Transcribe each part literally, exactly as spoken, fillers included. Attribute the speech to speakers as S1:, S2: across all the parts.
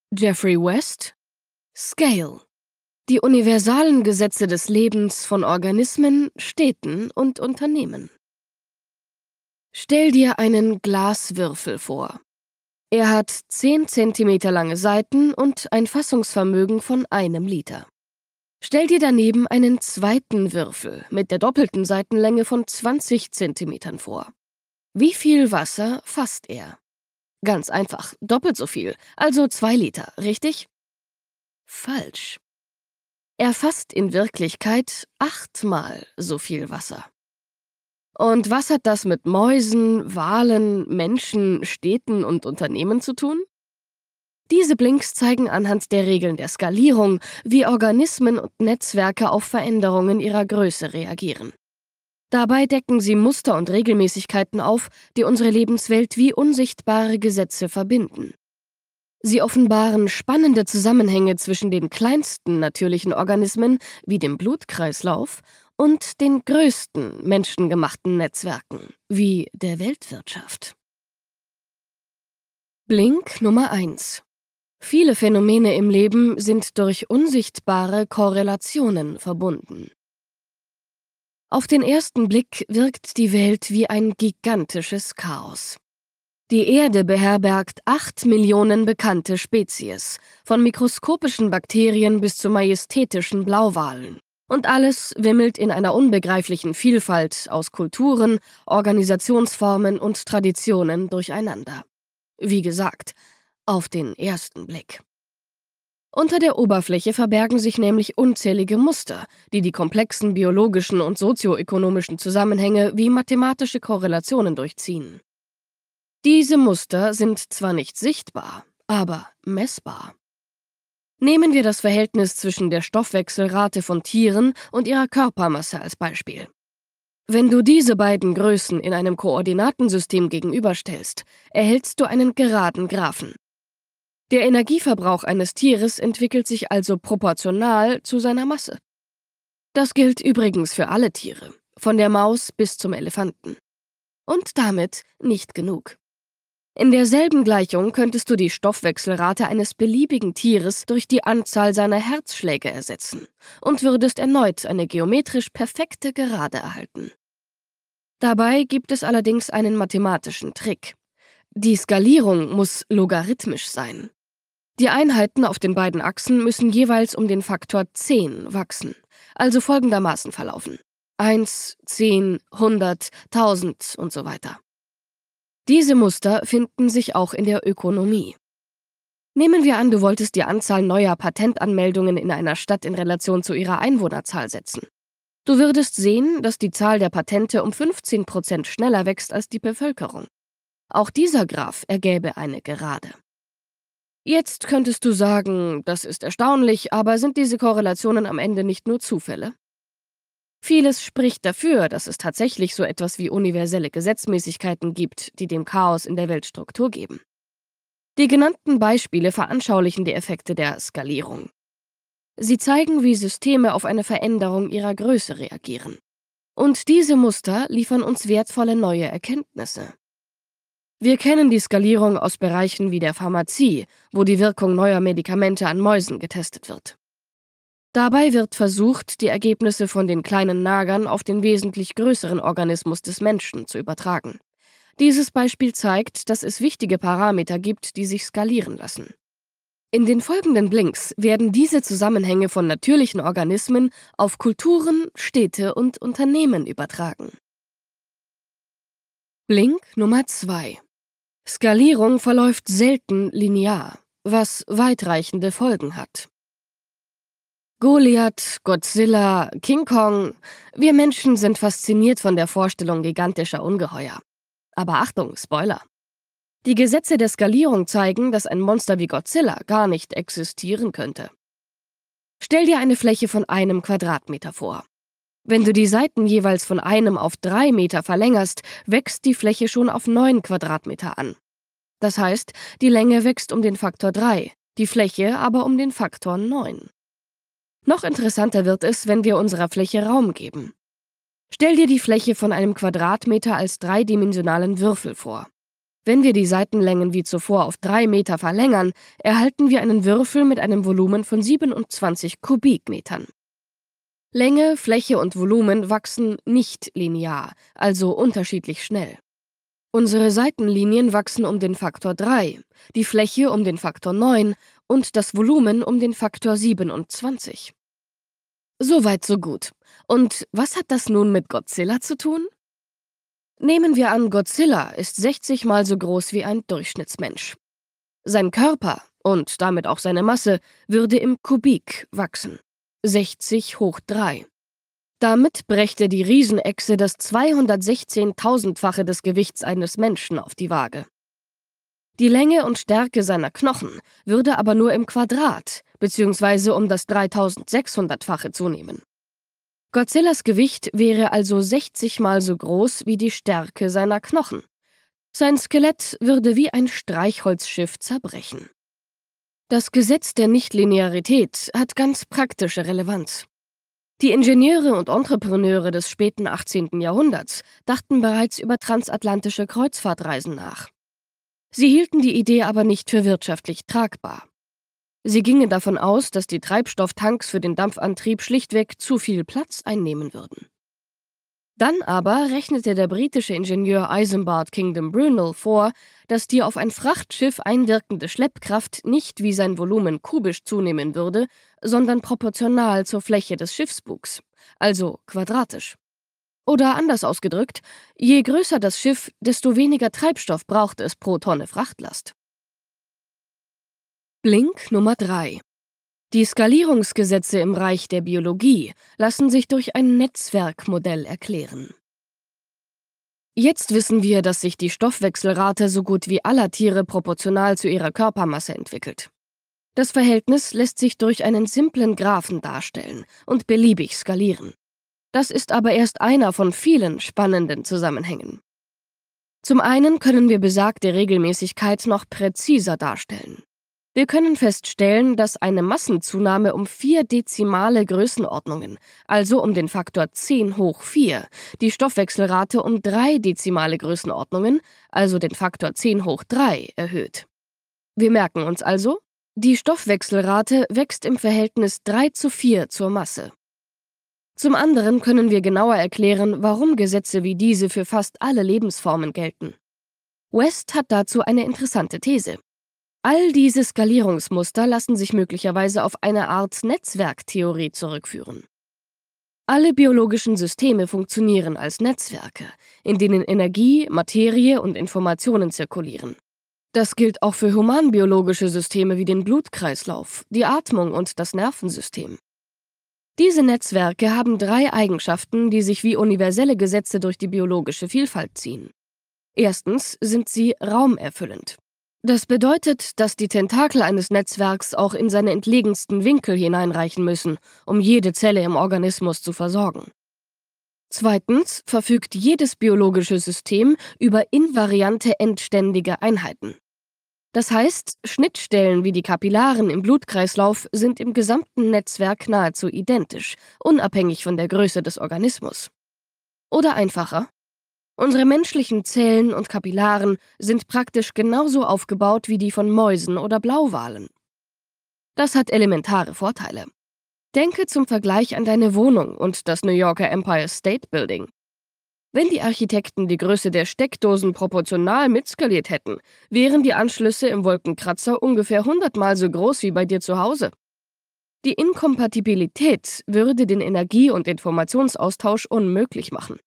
S1: Jeffrey West: Scale. Die universalen Gesetze des Lebens von Organismen, Städten und Unternehmen. Stell dir einen Glaswürfel vor. Er hat zehn Zentimeter lange Seiten und ein Fassungsvermögen von einem Liter. Stell dir daneben einen zweiten Würfel mit der doppelten Seitenlänge von zwanzig Zentimetern vor. Wie viel Wasser fasst er? Ganz einfach, doppelt so viel, also zwei Liter, richtig? Falsch. Er fasst in Wirklichkeit achtmal so viel Wasser. Und was hat das mit Mäusen, Walen, Menschen, Städten und Unternehmen zu tun? Diese Blinks zeigen anhand der Regeln der Skalierung, wie Organismen und Netzwerke auf Veränderungen ihrer Größe reagieren. Dabei decken sie Muster und Regelmäßigkeiten auf, die unsere Lebenswelt wie unsichtbare Gesetze verbinden. Sie offenbaren spannende Zusammenhänge zwischen den kleinsten natürlichen Organismen, wie dem Blutkreislauf, und den größten menschengemachten Netzwerken, wie der Weltwirtschaft. Blink Nummer eins. Viele Phänomene im Leben sind durch unsichtbare Korrelationen verbunden. Auf den ersten Blick wirkt die Welt wie ein gigantisches Chaos. Die Erde beherbergt acht Millionen bekannte Spezies, von mikroskopischen Bakterien bis zu majestätischen Blauwalen. Und alles wimmelt in einer unbegreiflichen Vielfalt aus Kulturen, Organisationsformen und Traditionen durcheinander. Wie gesagt, auf den ersten Blick. Unter der Oberfläche verbergen sich nämlich unzählige Muster, die die komplexen biologischen und sozioökonomischen Zusammenhänge wie mathematische Korrelationen durchziehen. Diese Muster sind zwar nicht sichtbar, aber messbar. Nehmen wir das Verhältnis zwischen der Stoffwechselrate von Tieren und ihrer Körpermasse als Beispiel. Wenn du diese beiden Größen in einem Koordinatensystem gegenüberstellst, erhältst du einen geraden Graphen. Der Energieverbrauch eines Tieres entwickelt sich also proportional zu seiner Masse. Das gilt übrigens für alle Tiere, von der Maus bis zum Elefanten. Und damit nicht genug. In derselben Gleichung könntest du die Stoffwechselrate eines beliebigen Tieres durch die Anzahl seiner Herzschläge ersetzen und würdest erneut eine geometrisch perfekte Gerade erhalten. Dabei gibt es allerdings einen mathematischen Trick. Die Skalierung muss logarithmisch sein. Die Einheiten auf den beiden Achsen müssen jeweils um den Faktor zehn wachsen, also folgendermaßen verlaufen: eins, zehn, hundert, tausend und so weiter. Diese Muster finden sich auch in der Ökonomie. Nehmen wir an, du wolltest die Anzahl neuer Patentanmeldungen in einer Stadt in Relation zu ihrer Einwohnerzahl setzen. Du würdest sehen, dass die Zahl der Patente um fünfzehn Prozent schneller wächst als die Bevölkerung. Auch dieser Graph ergäbe eine Gerade. Jetzt könntest du sagen, das ist erstaunlich, aber sind diese Korrelationen am Ende nicht nur Zufälle? Vieles spricht dafür, dass es tatsächlich so etwas wie universelle Gesetzmäßigkeiten gibt, die dem Chaos in der Welt Struktur geben. Die genannten Beispiele veranschaulichen die Effekte der Skalierung. Sie zeigen, wie Systeme auf eine Veränderung ihrer Größe reagieren. Und diese Muster liefern uns wertvolle neue Erkenntnisse. Wir kennen die Skalierung aus Bereichen wie der Pharmazie, wo die Wirkung neuer Medikamente an Mäusen getestet wird. Dabei wird versucht, die Ergebnisse von den kleinen Nagern auf den wesentlich größeren Organismus des Menschen zu übertragen. Dieses Beispiel zeigt, dass es wichtige Parameter gibt, die sich skalieren lassen. In den folgenden Blinks werden diese Zusammenhänge von natürlichen Organismen auf Kulturen, Städte und Unternehmen übertragen. Blink Nummer zwei. Skalierung verläuft selten linear, was weitreichende Folgen hat. Goliath, Godzilla, King Kong. Wir Menschen sind fasziniert von der Vorstellung gigantischer Ungeheuer. Aber Achtung, Spoiler. Die Gesetze der Skalierung zeigen, dass ein Monster wie Godzilla gar nicht existieren könnte. Stell dir eine Fläche von einem Quadratmeter vor. Wenn du die Seiten jeweils von einem auf drei Meter verlängerst, wächst die Fläche schon auf neun Quadratmeter an. Das heißt, die Länge wächst um den Faktor drei, die Fläche aber um den Faktor neun. Noch interessanter wird es, wenn wir unserer Fläche Raum geben. Stell dir die Fläche von einem Quadratmeter als dreidimensionalen Würfel vor. Wenn wir die Seitenlängen wie zuvor auf drei Meter verlängern, erhalten wir einen Würfel mit einem Volumen von siebenundzwanzig Kubikmetern. Länge, Fläche und Volumen wachsen nicht linear, also unterschiedlich schnell. Unsere Seitenlinien wachsen um den Faktor drei, die Fläche um den Faktor neun und das Volumen um den Faktor siebenundzwanzig. Soweit so gut. Und was hat das nun mit Godzilla zu tun? Nehmen wir an, Godzilla ist sechzig Mal so groß wie ein Durchschnittsmensch. Sein Körper und damit auch seine Masse würde im Kubik wachsen. sechzig hoch drei. Damit brächte die Riesenechse das zweihundertsechzehntausendfache des Gewichts eines Menschen auf die Waage. Die Länge und Stärke seiner Knochen würde aber nur im Quadrat bzw. um das dreitausendsechshundertfache zunehmen. Godzillas Gewicht wäre also sechzig Mal so groß wie die Stärke seiner Knochen. Sein Skelett würde wie ein Streichholzschiff zerbrechen. Das Gesetz der Nichtlinearität hat ganz praktische Relevanz. Die Ingenieure und Entrepreneure des späten achtzehnten Jahrhunderts dachten bereits über transatlantische Kreuzfahrtreisen nach. Sie hielten die Idee aber nicht für wirtschaftlich tragbar. Sie gingen davon aus, dass die Treibstofftanks für den Dampfantrieb schlichtweg zu viel Platz einnehmen würden. Dann aber rechnete der britische Ingenieur Isambard Kingdom Brunel vor, dass die auf ein Frachtschiff einwirkende Schleppkraft nicht wie sein Volumen kubisch zunehmen würde, sondern proportional zur Fläche des Schiffsbugs, also quadratisch. Oder anders ausgedrückt, je größer das Schiff, desto weniger Treibstoff braucht es pro Tonne Frachtlast. Blink Nummer drei. Die Skalierungsgesetze im Reich der Biologie lassen sich durch ein Netzwerkmodell erklären. Jetzt wissen wir, dass sich die Stoffwechselrate so gut wie aller Tiere proportional zu ihrer Körpermasse entwickelt. Das Verhältnis lässt sich durch einen simplen Graphen darstellen und beliebig skalieren. Das ist aber erst einer von vielen spannenden Zusammenhängen. Zum einen können wir besagte Regelmäßigkeit noch präziser darstellen. Wir können feststellen, dass eine Massenzunahme um vier dezimale Größenordnungen, also um den Faktor zehn hoch vier, die Stoffwechselrate um drei dezimale Größenordnungen, also den Faktor zehn hoch drei, erhöht. Wir merken uns also, die Stoffwechselrate wächst im Verhältnis drei zu vier zur Masse. Zum anderen können wir genauer erklären, warum Gesetze wie diese für fast alle Lebensformen gelten. West hat dazu eine interessante These. All diese Skalierungsmuster lassen sich möglicherweise auf eine Art Netzwerktheorie zurückführen. Alle biologischen Systeme funktionieren als Netzwerke, in denen Energie, Materie und Informationen zirkulieren. Das gilt auch für humanbiologische Systeme wie den Blutkreislauf, die Atmung und das Nervensystem. Diese Netzwerke haben drei Eigenschaften, die sich wie universelle Gesetze durch die biologische Vielfalt ziehen. Erstens sind sie raumerfüllend. Das bedeutet, dass die Tentakel eines Netzwerks auch in seine entlegensten Winkel hineinreichen müssen, um jede Zelle im Organismus zu versorgen. Zweitens verfügt jedes biologische System über invariante endständige Einheiten. Das heißt, Schnittstellen wie die Kapillaren im Blutkreislauf sind im gesamten Netzwerk nahezu identisch, unabhängig von der Größe des Organismus. Oder einfacher: Unsere menschlichen Zellen und Kapillaren sind praktisch genauso aufgebaut wie die von Mäusen oder Blauwalen. Das hat elementare Vorteile. Denke zum Vergleich an deine Wohnung und das New Yorker Empire State Building. Wenn die Architekten die Größe der Steckdosen proportional mitskaliert hätten, wären die Anschlüsse im Wolkenkratzer ungefähr hundertmal so groß wie bei dir zu Hause. Die Inkompatibilität würde den Energie- und Informationsaustausch unmöglich machen.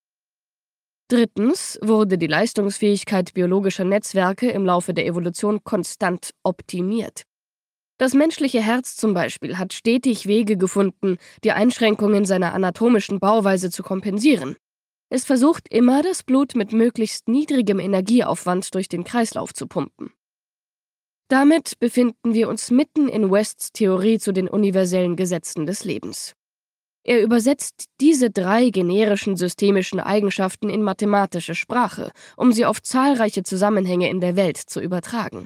S1: Drittens wurde die Leistungsfähigkeit biologischer Netzwerke im Laufe der Evolution konstant optimiert. Das menschliche Herz zum Beispiel hat stetig Wege gefunden, die Einschränkungen seiner anatomischen Bauweise zu kompensieren. Es versucht immer, das Blut mit möglichst niedrigem Energieaufwand durch den Kreislauf zu pumpen. Damit befinden wir uns mitten in Wests Theorie zu den universellen Gesetzen des Lebens. Er übersetzt diese drei generischen systemischen Eigenschaften in mathematische Sprache, um sie auf zahlreiche Zusammenhänge in der Welt zu übertragen.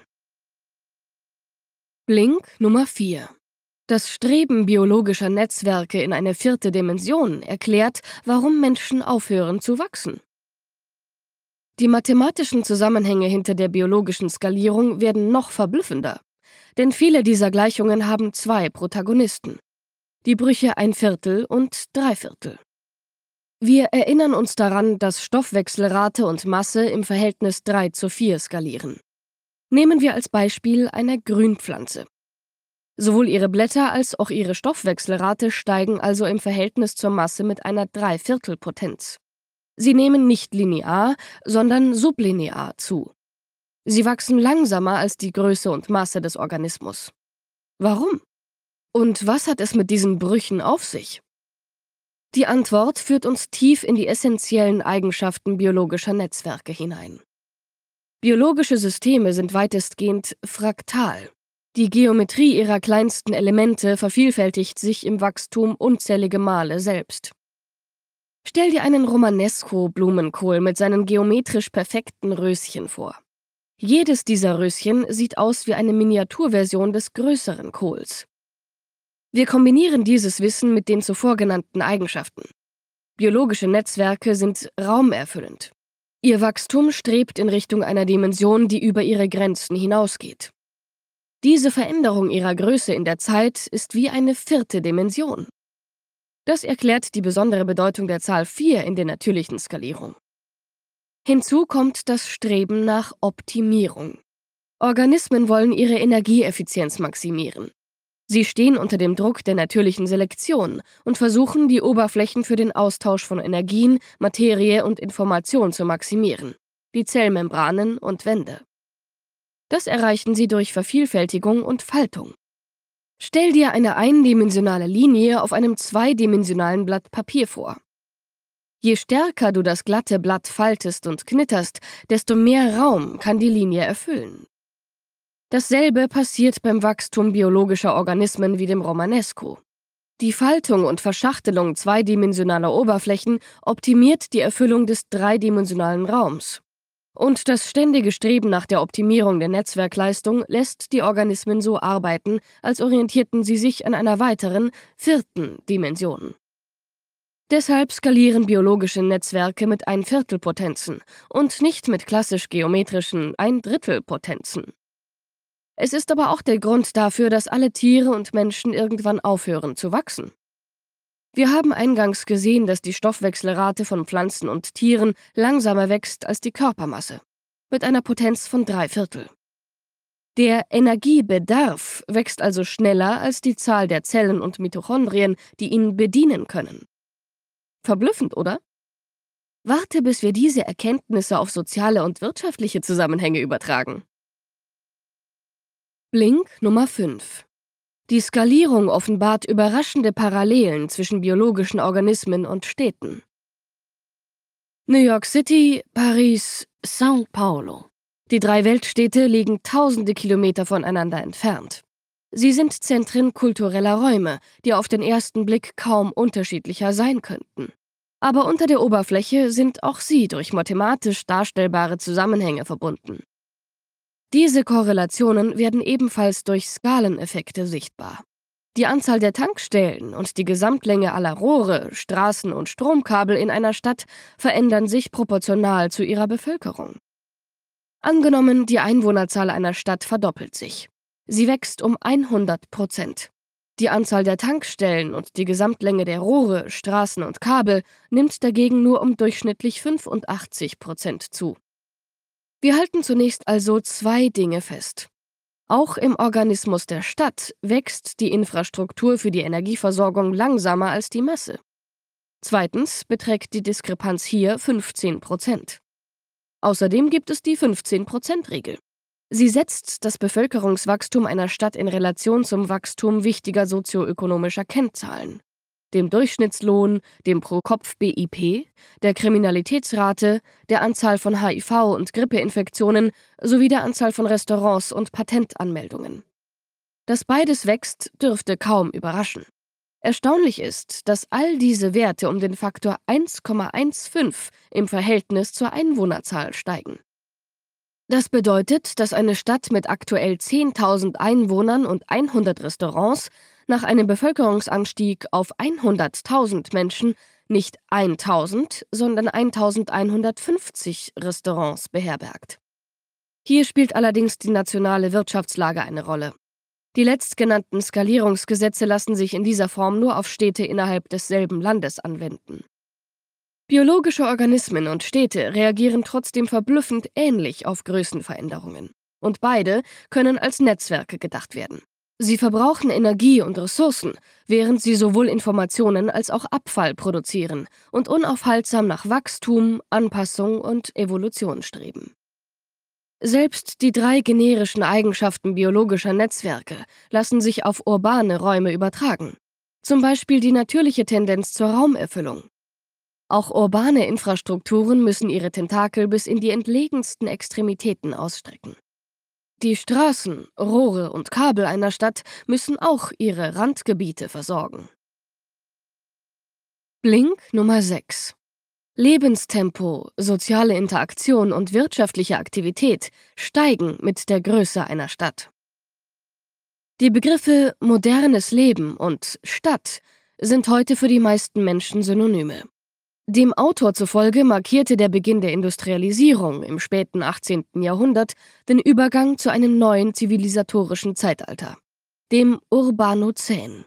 S1: Blink Nummer vier. Das Streben biologischer Netzwerke in eine vierte Dimension erklärt, warum Menschen aufhören zu wachsen. Die mathematischen Zusammenhänge hinter der biologischen Skalierung werden noch verblüffender. Denn viele dieser Gleichungen haben zwei Protagonisten: die Brüche ein Viertel und drei Viertel. Wir erinnern uns daran, dass Stoffwechselrate und Masse im Verhältnis drei zu vier skalieren. Nehmen wir als Beispiel eine Grünpflanze. Sowohl ihre Blätter als auch ihre Stoffwechselrate steigen also im Verhältnis zur Masse mit einer Dreiviertelpotenz. Sie nehmen nicht linear, sondern sublinear zu. Sie wachsen langsamer als die Größe und Masse des Organismus. Warum? Und was hat es mit diesen Brüchen auf sich? Die Antwort führt uns tief in die essentiellen Eigenschaften biologischer Netzwerke hinein. Biologische Systeme sind weitestgehend fraktal. Die Geometrie ihrer kleinsten Elemente vervielfältigt sich im Wachstum unzählige Male selbst. Stell dir einen Romanesco-Blumenkohl mit seinen geometrisch perfekten Röschen vor. Jedes dieser Röschen sieht aus wie eine Miniaturversion des größeren Kohls. Wir kombinieren dieses Wissen mit den zuvor genannten Eigenschaften. Biologische Netzwerke sind raumerfüllend. Ihr Wachstum strebt in Richtung einer Dimension, die über ihre Grenzen hinausgeht. Diese Veränderung ihrer Größe in der Zeit ist wie eine vierte Dimension. Das erklärt die besondere Bedeutung der Zahl vier in der natürlichen Skalierung. Hinzu kommt das Streben nach Optimierung. Organismen wollen ihre Energieeffizienz maximieren. Sie stehen unter dem Druck der natürlichen Selektion und versuchen, die Oberflächen für den Austausch von Energien, Materie und Information zu maximieren, die Zellmembranen und Wände. Das erreichen sie durch Vervielfältigung und Faltung. Stell dir eine eindimensionale Linie auf einem zweidimensionalen Blatt Papier vor. Je stärker du das glatte Blatt faltest und knitterst, desto mehr Raum kann die Linie erfüllen. Dasselbe passiert beim Wachstum biologischer Organismen wie dem Romanesco. Die Faltung und Verschachtelung zweidimensionaler Oberflächen optimiert die Erfüllung des dreidimensionalen Raums. Und das ständige Streben nach der Optimierung der Netzwerkleistung lässt die Organismen so arbeiten, als orientierten sie sich an einer weiteren, vierten Dimension. Deshalb skalieren biologische Netzwerke mit Ein-Viertel-Potenzen und nicht mit klassisch geometrischen Ein-Drittel-Potenzen. Es ist aber auch der Grund dafür, dass alle Tiere und Menschen irgendwann aufhören zu wachsen. Wir haben eingangs gesehen, dass die Stoffwechselrate von Pflanzen und Tieren langsamer wächst als die Körpermasse, mit einer Potenz von drei Viertel. Der Energiebedarf wächst also schneller als die Zahl der Zellen und Mitochondrien, die ihn bedienen können. Verblüffend, oder? Warte, bis wir diese Erkenntnisse auf soziale und wirtschaftliche Zusammenhänge übertragen. Blink Nummer fünf. Die Skalierung offenbart überraschende Parallelen zwischen biologischen Organismen und Städten. New York City, Paris, São Paulo. Die drei Weltstädte liegen tausende Kilometer voneinander entfernt. Sie sind Zentren kultureller Räume, die auf den ersten Blick kaum unterschiedlicher sein könnten. Aber unter der Oberfläche sind auch sie durch mathematisch darstellbare Zusammenhänge verbunden. Diese Korrelationen werden ebenfalls durch Skaleneffekte sichtbar. Die Anzahl der Tankstellen und die Gesamtlänge aller Rohre, Straßen und Stromkabel in einer Stadt verändern sich proportional zu ihrer Bevölkerung. Angenommen, die Einwohnerzahl einer Stadt verdoppelt sich. Sie wächst um hundert Prozent. Die Anzahl der Tankstellen und die Gesamtlänge der Rohre, Straßen und Kabel nimmt dagegen nur um durchschnittlich fünfundachtzig Prozent zu. Wir halten zunächst also zwei Dinge fest. Auch im Organismus der Stadt wächst die Infrastruktur für die Energieversorgung langsamer als die Masse. Zweitens beträgt die Diskrepanz hier fünfzehn Prozent. Außerdem gibt es die fünfzehn-Prozent-Regel. Sie setzt das Bevölkerungswachstum einer Stadt in Relation zum Wachstum wichtiger sozioökonomischer Kennzahlen, dem Durchschnittslohn, dem Pro-Kopf-B I P, der Kriminalitätsrate, der Anzahl von H I V- und Grippeinfektionen sowie der Anzahl von Restaurants und Patentanmeldungen. Dass beides wächst, dürfte kaum überraschen. Erstaunlich ist, dass all diese Werte um den Faktor eins Komma fünfzehn im Verhältnis zur Einwohnerzahl steigen. Das bedeutet, dass eine Stadt mit aktuell zehntausend Einwohnern und hundert Restaurants nach einem Bevölkerungsanstieg auf hunderttausend Menschen nicht tausend, sondern eintausendeinhundertfünfzig Restaurants beherbergt. Hier spielt allerdings die nationale Wirtschaftslage eine Rolle. Die letztgenannten Skalierungsgesetze lassen sich in dieser Form nur auf Städte innerhalb desselben Landes anwenden. Biologische Organismen und Städte reagieren trotzdem verblüffend ähnlich auf Größenveränderungen. Und beide können als Netzwerke gedacht werden. Sie verbrauchen Energie und Ressourcen, während sie sowohl Informationen als auch Abfall produzieren und unaufhaltsam nach Wachstum, Anpassung und Evolution streben. Selbst die drei generischen Eigenschaften biologischer Netzwerke lassen sich auf urbane Räume übertragen. Zum Beispiel die natürliche Tendenz zur Raumerfüllung. Auch urbane Infrastrukturen müssen ihre Tentakel bis in die entlegensten Extremitäten ausstrecken. Die Straßen, Rohre und Kabel einer Stadt müssen auch ihre Randgebiete versorgen. Blink Nummer sechs. Lebenstempo, soziale Interaktion und wirtschaftliche Aktivität steigen mit der Größe einer Stadt. Die Begriffe modernes Leben und Stadt sind heute für die meisten Menschen Synonyme. Dem Autor zufolge markierte der Beginn der Industrialisierung im späten achtzehnten Jahrhundert den Übergang zu einem neuen zivilisatorischen Zeitalter, dem Urbanozän.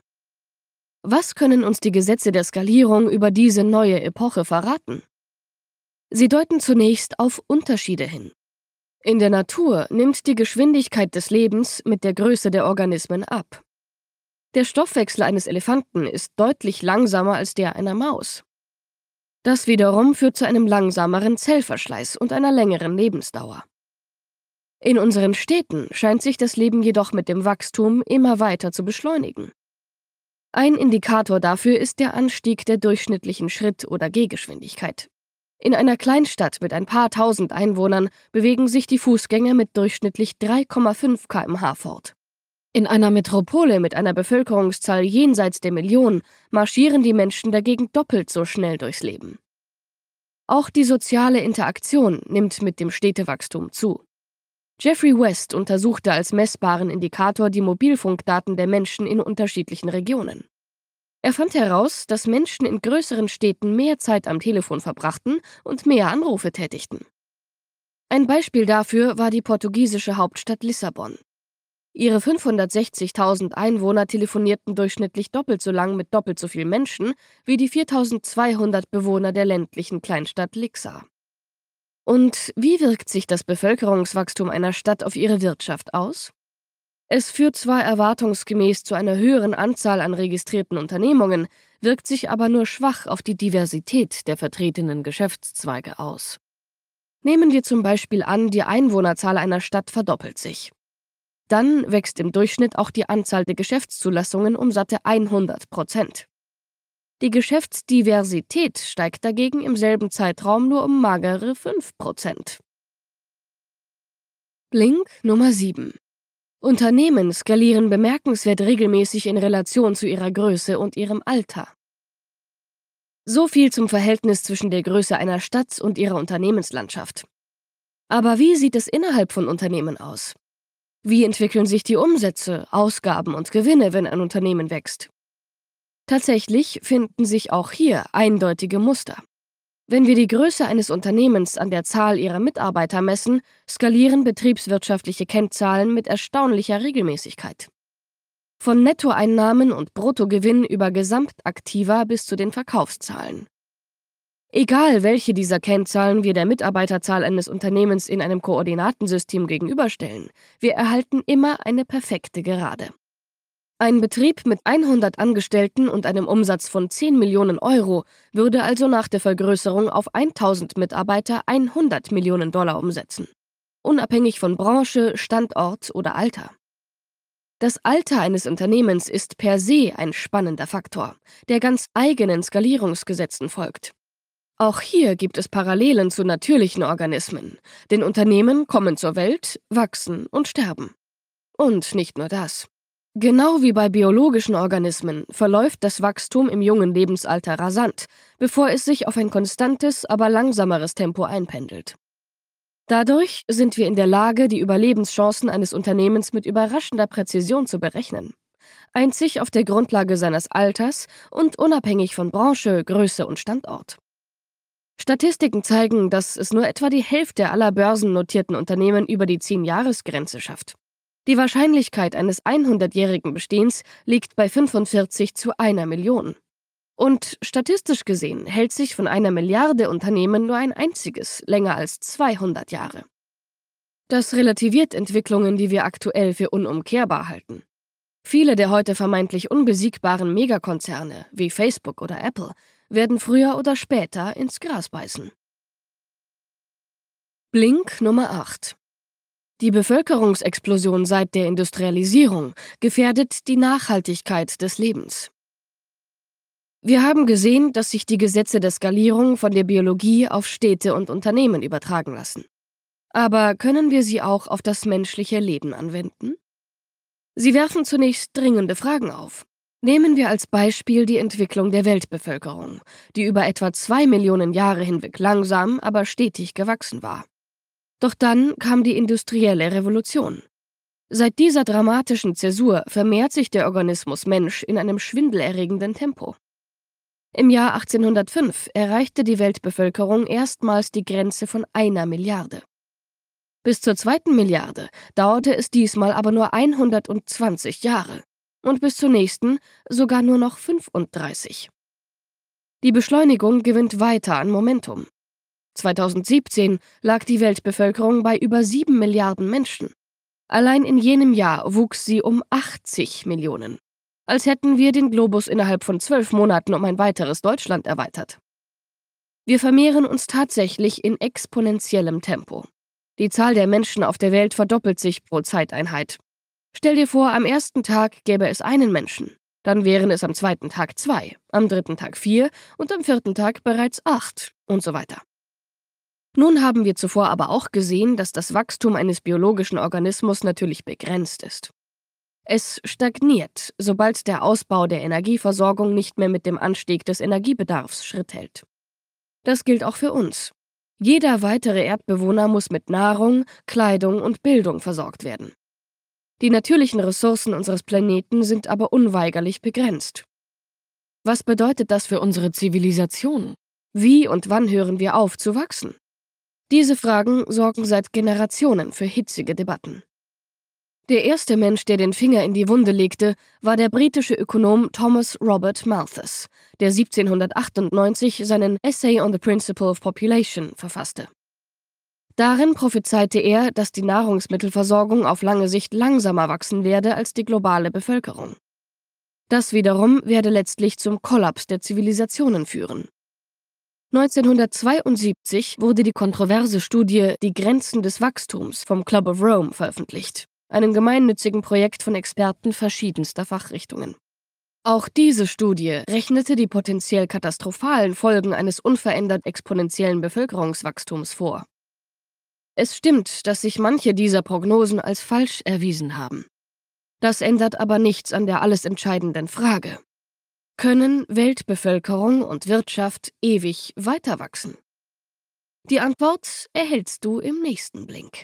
S1: Was können uns die Gesetze der Skalierung über diese neue Epoche verraten? Sie deuten zunächst auf Unterschiede hin. In der Natur nimmt die Geschwindigkeit des Lebens mit der Größe der Organismen ab. Der Stoffwechsel eines Elefanten ist deutlich langsamer als der einer Maus. Das wiederum führt zu einem langsameren Zellverschleiß und einer längeren Lebensdauer. In unseren Städten scheint sich das Leben jedoch mit dem Wachstum immer weiter zu beschleunigen. Ein Indikator dafür ist der Anstieg der durchschnittlichen Schritt- oder Gehgeschwindigkeit. In einer Kleinstadt mit ein paar tausend Einwohnern bewegen sich die Fußgänger mit durchschnittlich drei Komma fünf Kilometer pro Stunde fort. In einer Metropole mit einer Bevölkerungszahl jenseits der Million marschieren die Menschen dagegen doppelt so schnell durchs Leben. Auch die soziale Interaktion nimmt mit dem Städtewachstum zu. Jeffrey West untersuchte als messbaren Indikator die Mobilfunkdaten der Menschen in unterschiedlichen Regionen. Er fand heraus, dass Menschen in größeren Städten mehr Zeit am Telefon verbrachten und mehr Anrufe tätigten. Ein Beispiel dafür war die portugiesische Hauptstadt Lissabon. Ihre fünfhundertsechzigtausend Einwohner telefonierten durchschnittlich doppelt so lang mit doppelt so vielen Menschen wie die viertausendzweihundert Bewohner der ländlichen Kleinstadt Lixa. Und wie wirkt sich das Bevölkerungswachstum einer Stadt auf ihre Wirtschaft aus? Es führt zwar erwartungsgemäß zu einer höheren Anzahl an registrierten Unternehmungen, wirkt sich aber nur schwach auf die Diversität der vertretenen Geschäftszweige aus. Nehmen wir zum Beispiel an, die Einwohnerzahl einer Stadt verdoppelt sich. Dann wächst im Durchschnitt auch die Anzahl der Geschäftszulassungen um satte hundert Prozent. Die Geschäftsdiversität steigt dagegen im selben Zeitraum nur um magere fünf Prozent. Blink Nummer sieben. Unternehmen skalieren bemerkenswert regelmäßig in Relation zu ihrer Größe und ihrem Alter. So viel zum Verhältnis zwischen der Größe einer Stadt und ihrer Unternehmenslandschaft. Aber wie sieht es innerhalb von Unternehmen aus? Wie entwickeln sich die Umsätze, Ausgaben und Gewinne, wenn ein Unternehmen wächst? Tatsächlich finden sich auch hier eindeutige Muster. Wenn wir die Größe eines Unternehmens an der Zahl ihrer Mitarbeiter messen, skalieren betriebswirtschaftliche Kennzahlen mit erstaunlicher Regelmäßigkeit. Von Nettoeinnahmen und Bruttogewinn über Gesamtaktiva bis zu den Verkaufszahlen. Egal, welche dieser Kennzahlen wir der Mitarbeiterzahl eines Unternehmens in einem Koordinatensystem gegenüberstellen, wir erhalten immer eine perfekte Gerade. Ein Betrieb mit hundert Angestellten und einem Umsatz von zehn Millionen Euro würde also nach der Vergrößerung auf tausend Mitarbeiter hundert Millionen Dollar umsetzen. Unabhängig von Branche, Standort oder Alter. Das Alter eines Unternehmens ist per se ein spannender Faktor, der ganz eigenen Skalierungsgesetzen folgt. Auch hier gibt es Parallelen zu natürlichen Organismen, denn Unternehmen kommen zur Welt, wachsen und sterben. Und nicht nur das. Genau wie bei biologischen Organismen verläuft das Wachstum im jungen Lebensalter rasant, bevor es sich auf ein konstantes, aber langsameres Tempo einpendelt. Dadurch sind wir in der Lage, die Überlebenschancen eines Unternehmens mit überraschender Präzision zu berechnen. einzig auf der Grundlage seines Alters und unabhängig von Branche, Größe und Standort. Statistiken zeigen, dass es nur etwa die Hälfte aller börsennotierten Unternehmen über die zehn-Jahres-Grenze schafft. Die Wahrscheinlichkeit eines hundertjährigen Bestehens liegt bei fünfundvierzig zu einer Million. Und statistisch gesehen hält sich von einer Milliarde Unternehmen nur ein einziges länger als zweihundert Jahre. Das relativiert Entwicklungen, die wir aktuell für unumkehrbar halten. Viele der heute vermeintlich unbesiegbaren Megakonzerne wie Facebook oder Apple werden früher oder später ins Gras beißen. Blink Nummer acht. Die Bevölkerungsexplosion seit der Industrialisierung gefährdet die Nachhaltigkeit des Lebens. Wir haben gesehen, dass sich die Gesetze der Skalierung von der Biologie auf Städte und Unternehmen übertragen lassen. Aber können wir sie auch auf das menschliche Leben anwenden? Sie werfen zunächst dringende Fragen auf. Nehmen wir als Beispiel die Entwicklung der Weltbevölkerung, die über etwa zwei Millionen Jahre hinweg langsam, aber stetig gewachsen war. Doch dann kam die industrielle Revolution. Seit dieser dramatischen Zäsur vermehrt sich der Organismus Mensch in einem schwindelerregenden Tempo. Im Jahr achtzehnhundertfünf erreichte die Weltbevölkerung erstmals die Grenze von einer Milliarde. Bis zur zweiten Milliarde dauerte es diesmal aber nur hundertzwanzig Jahre und bis zur nächsten sogar nur noch fünfunddreißig. Die Beschleunigung gewinnt weiter an Momentum. zweitausendsiebzehn lag die Weltbevölkerung bei über sieben Milliarden Menschen. Allein in jenem Jahr wuchs sie um achtzig Millionen. Als hätten wir den Globus innerhalb von zwölf Monaten um ein weiteres Deutschland erweitert. Wir vermehren uns tatsächlich in exponentiellem Tempo. Die Zahl der Menschen auf der Welt verdoppelt sich pro Zeiteinheit. Stell dir vor, am ersten Tag gäbe es einen Menschen. Dann wären es am zweiten Tag zwei, am dritten Tag vier und am vierten Tag bereits acht und so weiter. Nun haben wir zuvor aber auch gesehen, dass das Wachstum eines biologischen Organismus natürlich begrenzt ist. Es stagniert, sobald der Ausbau der Energieversorgung nicht mehr mit dem Anstieg des Energiebedarfs Schritt hält. Das gilt auch für uns. Jeder weitere Erdbewohner muss mit Nahrung, Kleidung und Bildung versorgt werden. Die natürlichen Ressourcen unseres Planeten sind aber unweigerlich begrenzt. Was bedeutet das für unsere Zivilisation? Wie und wann hören wir auf zu wachsen? Diese Fragen sorgen seit Generationen für hitzige Debatten. Der erste Mensch, der den Finger in die Wunde legte, war der britische Ökonom Thomas Robert Malthus, der siebzehnhundertachtundneunzig seinen Essay on the Principle of Population verfasste. Darin prophezeite er, dass die Nahrungsmittelversorgung auf lange Sicht langsamer wachsen werde als die globale Bevölkerung. Das wiederum werde letztlich zum Kollaps der Zivilisationen führen. neunzehnhundertzweiundsiebzig wurde die kontroverse Studie Die Grenzen des Wachstums vom Club of Rome veröffentlicht, einem gemeinnützigen Projekt von Experten verschiedenster Fachrichtungen. Auch diese Studie rechnete die potenziell katastrophalen Folgen eines unverändert exponentiellen Bevölkerungswachstums vor. Es stimmt, dass sich manche dieser Prognosen als falsch erwiesen haben. Das ändert aber nichts an der alles entscheidenden Frage: Können Weltbevölkerung und Wirtschaft ewig weiter wachsen? Die Antwort erhältst du im nächsten Blink.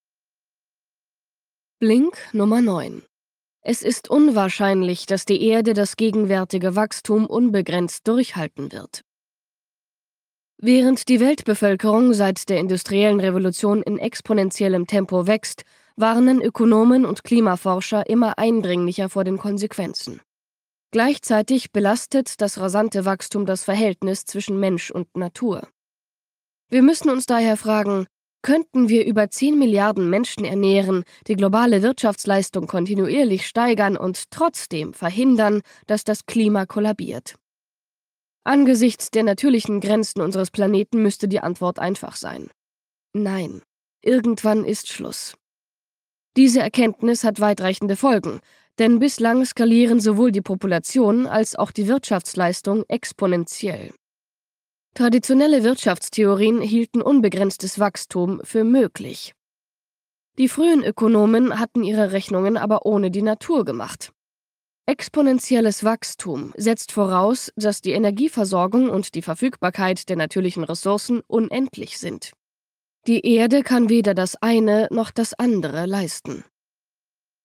S1: Blink Nummer neun. Es ist unwahrscheinlich, dass die Erde das gegenwärtige Wachstum unbegrenzt durchhalten wird. Während die Weltbevölkerung seit der industriellen Revolution in exponentiellem Tempo wächst, warnen Ökonomen und Klimaforscher immer eindringlicher vor den Konsequenzen. Gleichzeitig belastet das rasante Wachstum das Verhältnis zwischen Mensch und Natur. Wir müssen uns daher fragen: Könnten wir über zehn Milliarden Menschen ernähren, die globale Wirtschaftsleistung kontinuierlich steigern und trotzdem verhindern, dass das Klima kollabiert? Angesichts der natürlichen Grenzen unseres Planeten müsste die Antwort einfach sein: Nein, irgendwann ist Schluss. Diese Erkenntnis hat weitreichende Folgen, denn bislang skalieren sowohl die Population als auch die Wirtschaftsleistung exponentiell. Traditionelle Wirtschaftstheorien hielten unbegrenztes Wachstum für möglich. Die frühen Ökonomen hatten ihre Rechnungen aber ohne die Natur gemacht. Exponentielles Wachstum setzt voraus, dass die Energieversorgung und die Verfügbarkeit der natürlichen Ressourcen unendlich sind. Die Erde kann weder das eine noch das andere leisten.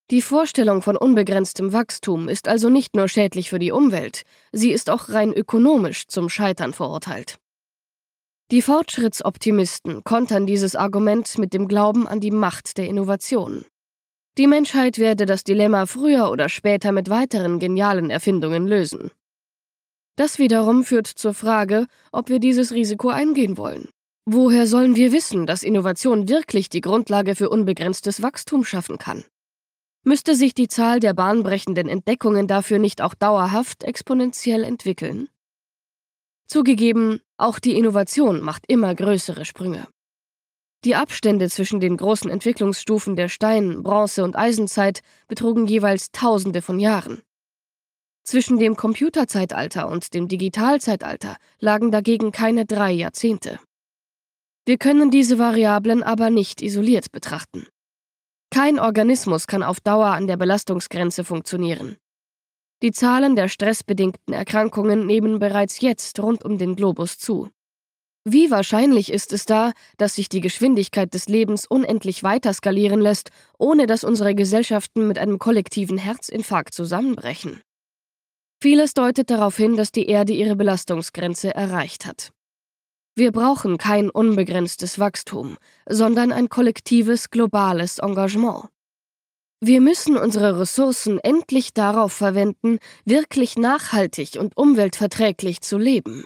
S1: Die Vorstellung von unbegrenztem Wachstum ist also nicht nur schädlich für die Umwelt, sie ist auch rein ökonomisch zum Scheitern verurteilt. Die Fortschrittsoptimisten kontern dieses Argument mit dem Glauben an die Macht der Innovation. Die Menschheit werde das Dilemma früher oder später mit weiteren genialen Erfindungen lösen. Das wiederum führt zur Frage, ob wir dieses Risiko eingehen wollen. Woher sollen wir wissen, dass Innovation wirklich die Grundlage für unbegrenztes Wachstum schaffen kann? Müsste sich die Zahl der bahnbrechenden Entdeckungen dafür nicht auch dauerhaft exponentiell entwickeln? Zugegeben, auch die Innovation macht immer größere Sprünge. Die Abstände zwischen den großen Entwicklungsstufen der Stein-, Bronze- und Eisenzeit betrugen jeweils Tausende von Jahren. Zwischen dem Computerzeitalter und dem Digitalzeitalter lagen dagegen keine drei Jahrzehnte. Wir können diese Variablen aber nicht isoliert betrachten. Kein Organismus kann auf Dauer an der Belastungsgrenze funktionieren. Die Zahlen der stressbedingten Erkrankungen nehmen bereits jetzt rund um den Globus zu. Wie wahrscheinlich ist es da, dass sich die Geschwindigkeit des Lebens unendlich weiter skalieren lässt, ohne dass unsere Gesellschaften mit einem kollektiven Herzinfarkt zusammenbrechen? Vieles deutet darauf hin, dass die Erde ihre Belastungsgrenze erreicht hat. Wir brauchen kein unbegrenztes Wachstum, sondern ein kollektives, globales Engagement. Wir müssen unsere Ressourcen endlich darauf verwenden, wirklich nachhaltig und umweltverträglich zu leben.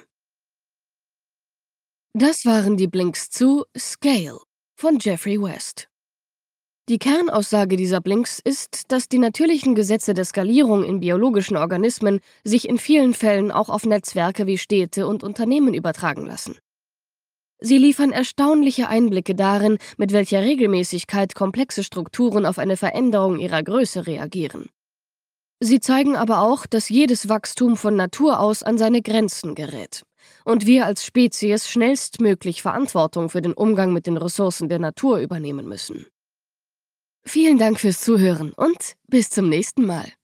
S1: Das waren die Blinks zu Scale von Geoffrey West. Die Kernaussage dieser Blinks ist, dass die natürlichen Gesetze der Skalierung in biologischen Organismen sich in vielen Fällen auch auf Netzwerke wie Städte und Unternehmen übertragen lassen. Sie liefern erstaunliche Einblicke darin, mit welcher Regelmäßigkeit komplexe Strukturen auf eine Veränderung ihrer Größe reagieren. Sie zeigen aber auch, dass jedes Wachstum von Natur aus an seine Grenzen gerät und wir als Spezies schnellstmöglich Verantwortung für den Umgang mit den Ressourcen der Natur übernehmen müssen. Vielen Dank fürs Zuhören und bis zum nächsten Mal.